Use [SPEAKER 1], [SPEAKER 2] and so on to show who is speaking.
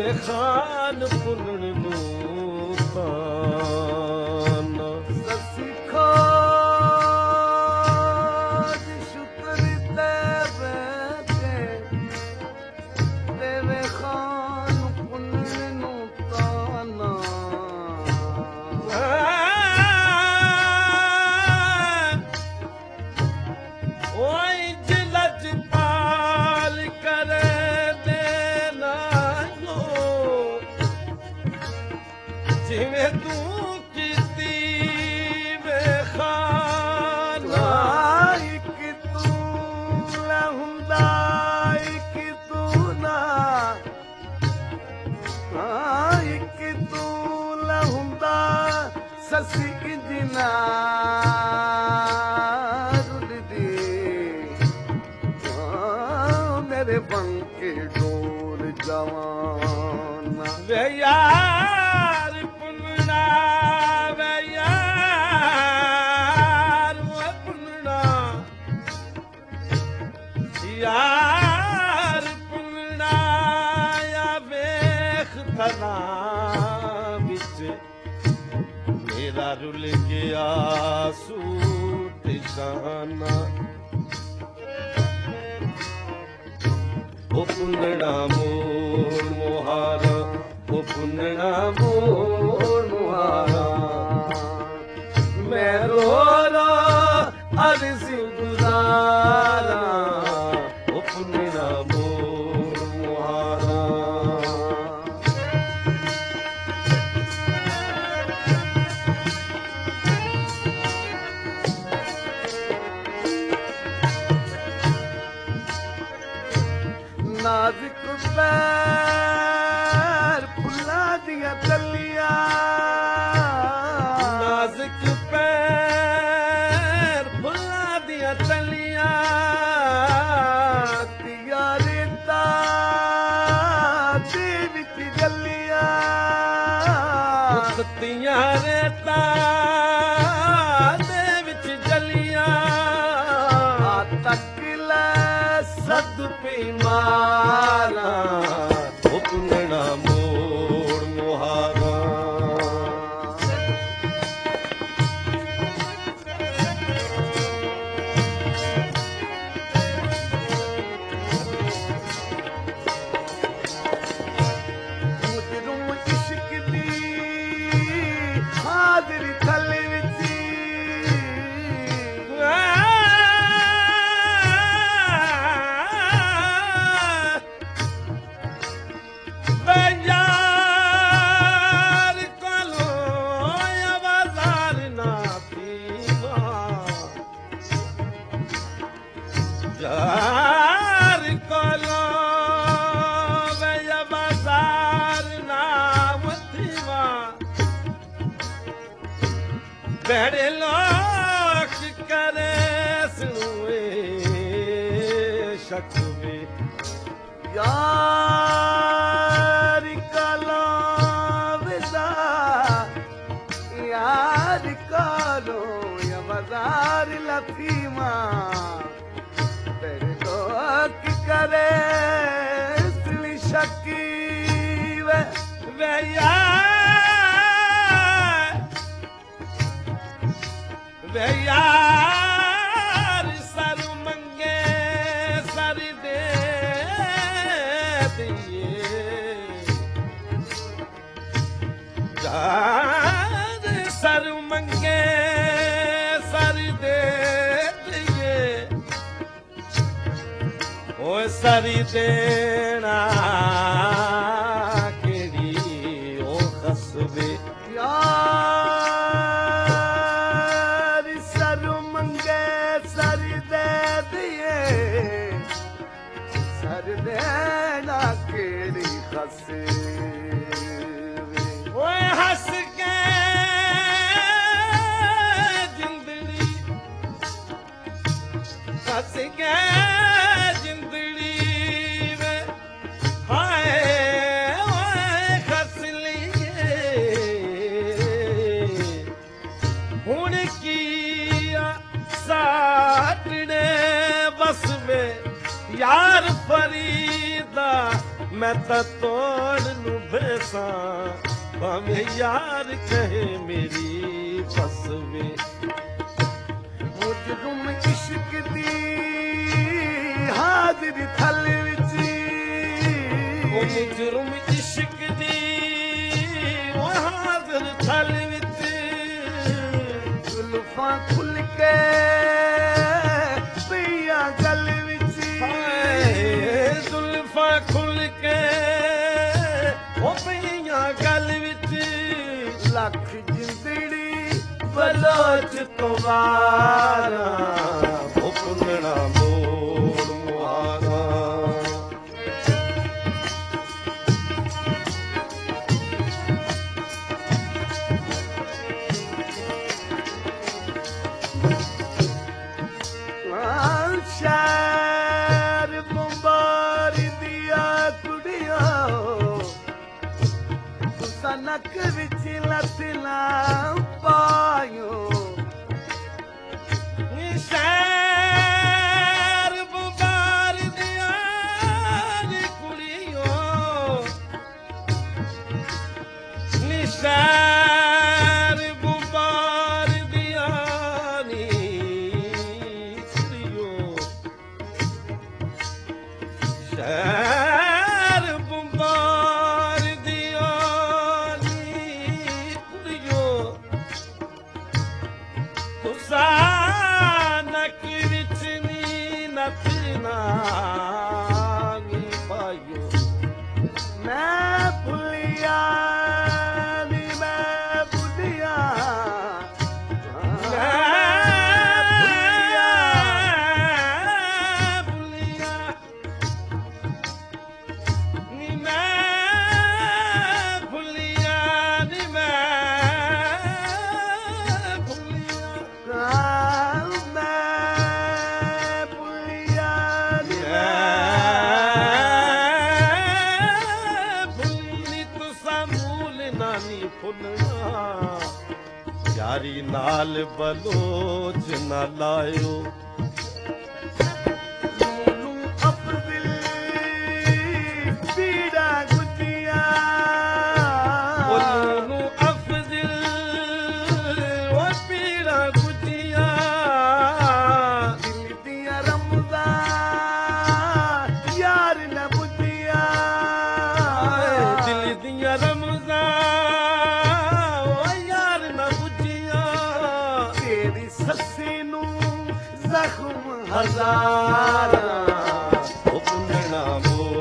[SPEAKER 1] ਖਾਨ ਪੁੰਨਣ ਨੂੰ ਤਾਨਾ
[SPEAKER 2] ਸੱਸੀ ਖਾਜ ਸ਼ੁਕਰ ਦੇਵੇ ਖਾਨ ਪੁੰਨਣ ਨੂੰ ਤਾਨਾ
[SPEAKER 1] ਓਏ ਜਿਲਜ ਪਾਲ ਕਰੇ ਦੇਨਾ ਲੋ ਜਿਵੇਂ ਤੂੰ ਕੀਤੀ ਵੇ ਖਾਨਾ
[SPEAKER 2] ਇੱਕ ਤੂੰ ਲੈ ਹੁੰਦਾ ਇੱਕ ਤੂੰ ਨਾ ਇੱਕ ਤੂੰ ਲੈ ਹੁੰਦਾ ਸੱਸੀ ਇੰਜਨਾ ਰੁਲਦੀ ਮੇਰੇ ਬੰਕੇ ਡੋਲ ਜਵਾਨਾ
[SPEAKER 1] ਵੇ ਯਾਰ ਪੁੰਨਣਾ ਵੇ ਯਾਰ ਵੇ ਪੁੰਨਣਾ ਯਾਰ ਪੁੰਨਣਾ ਆ ਵੇਖ ਥਨਾ ਵਿੱਚ ਮੇਰਾ ਰੁਲ ਗਿਆ ਸੂਟ ਸ਼ਾਨਾ ਉਹ ਪੁੰਨਣਾ ਮੋੜ ਮੁਹਾਰਾ ਉਹ ਪੁੰਨਣਾ ਮੋੜ ਮੁਹਾਰਾ ਮੈਂ ਰੋ ਰੋ ਅਰਜ਼ ਗੁਜ਼ਾਰਾ ਉਹ ਪੁੰਨਣਾ ਮੋੜ ਮੁਹਾਰਾ
[SPEAKER 2] ਨਾਜ਼ੁਕ ਪੈਰ ਫੁੱਲਾਂ ਦੀਆਂ ਤਲੀਆਂ
[SPEAKER 1] ਨਾਜ਼ੁਕ ਪੈਰ ਫੁੱਲਾਂ ਦੀਆਂ ਤਲੀਆਂ
[SPEAKER 2] ਤੀਆਂ ਰੇਤਾਂ ਦੇ ਵਿੱਚ ਜੱਲੀਆਂ
[SPEAKER 1] ਤੀਆਂ ਰੇਤਾਂ ਦੇ ਵਿੱਚ ਜਲੀਆਂ
[SPEAKER 2] ਆ ਤੱਕ ਲੈ ਸਦ ਪੀ ਮਾਰਾ
[SPEAKER 1] ਉਹ ਪੁੰਨਣਾ ਮੋੜ ਮੁਹਾਰਾ
[SPEAKER 2] ਮੁਜਰਮ ਇਸ਼ਕ ਦੀ ਹਾਜ਼ਰੀ ਥੱਲੇ ਵਿੱਚ
[SPEAKER 1] ਯਾਰ ਕੋਲੋਂ ਆਵਾਜ਼ਾਰ ਨਾ ਪੀਵਾ ਯਾਰ ਕੋਲੋਂ ਆਵਾਜ਼ਾਰ ਨਾ ਵਤੀਵਾ ਬੜੇ ਲੋਕ ਕਰੇ ਸੁਏ ਸ਼ੱਕ ਵੇ
[SPEAKER 2] यार काला विदा यार कालो या बाजार लफीमा तेरे लोग करे इसली शकी
[SPEAKER 1] वे यार सर मंगे सर दे यार सर मंगे सर दे दिए ओ सर देना केड़ी ओ खसबे
[SPEAKER 2] यार सर मंगे सर दे दिए सर देना केड़ी खसे
[SPEAKER 1] ओए हंस के जिंदड़ी हंस के जिंदड़ी में हाय ओए हंस लिए हुण किया साटने बस में यार फरीदा ਮੈਂ ਤਾਂ ਤੋੜ ਨੂੰ ਬੇਸਾਂ ਭਾਵੇਂ ਯਾਰ ਕਹੇ ਮੇਰੀ ਫਸਵੇ
[SPEAKER 2] ਮੁਜਰਮ ਇਸ਼ਕ ਦੀ ਹਾਜ਼ਰ ਥਲ ਵਿੱਚ
[SPEAKER 1] ਉਹ ਮੁਜਰਮ ਇਸ਼ਕ ਦੀ ਉਹ ਹਾਜ਼ਰ ਥਲ ਵਿੱਚ
[SPEAKER 2] ਜ਼ੁਲਫਾਂ ਖੁੱਲ ਕੇ ਪਈਆਂ ਗਲ ਵਿੱਚ
[SPEAKER 1] ਹਾਏ ਜ਼ੁਲਫਾਂ ਖੁੱਲ ਕੇ ਉਹ ਪਈਆਂ ਗਲ ਵਿੱਚ
[SPEAKER 2] ਲੱਖ ਜਿੰਦੜੀ ਬਲੋਚ ਤੋਂ ਵਾਰਾਂ
[SPEAKER 1] ਉਹ ਪੁੰਨਣਾ ਮੋੜ ਮੁਹਾਰਾ
[SPEAKER 2] ਸ਼ਹਿਰ ਬੰਬਾਰੀ ਦੀਆਂ ਕੁੜੀਆਂ ਤੁਸਾਂ ਨੱਕ ਵਿੱਚ ਲੱਤ ਨਾ ਪਾਇਓ
[SPEAKER 1] ਨਿਸ਼ਾਰ ਬੰਬਾਰ ਦੀਆਂ ਨੀ ਕੁੜੀਓ ਨਿਸ਼ਾਰ ਬੰਬਾਰ ਦੀਆਂ ਨੀ ਕੁੜੀਓ ਸ਼ਹਿਰ ਬੰਬਾਰ ਦੀਆਂ ਨੀ ਕੁੜੀਓ ਤੁਸਾਂ ਨੱਕ ਵਿੱਚ ਨੀ ਨੱਚਣਾ ਨੀ ਪਾਇਓ
[SPEAKER 2] ਮੈਂ ਭੁੱਲਿਆ ਨੀ ਮੈਂ ਭੁੱਲਿਆ
[SPEAKER 1] ਯਾਰੀ ਨਾਲ ਬਲੋਚ ਨਾ ਲਾਇਓ
[SPEAKER 2] ਨੂੰ ਅਫਜ਼ਲ ਪੀੜਾ ਗੁੱਜੀਆਂ
[SPEAKER 1] ਉਹਨੂੰ ਅਫਜ਼ਲ ਉਹ ਪੀੜਾ ਗੁੱਜੀਆਂ
[SPEAKER 2] ਦਿਲ ਦੀਆਂ ਰਮਜ਼ਾਂ ਯਾਰ ਨਾ ਬੁੱਝੀਆਂ
[SPEAKER 1] ਦਿਲ ਦੀਆਂ ਰਮਜ਼ਾਂ ਉਹ ਯਾਰ ਨਾ ਬੁੱਝੀਆਂ
[SPEAKER 2] ਤੇਰੀ ਸੱਸੀ ਨੂੰ ਜ਼ਖਮ ਹਜ਼ਾਰਾਂ
[SPEAKER 1] ਉਹ ਪੁੰਨਣਾ ਮੋੜ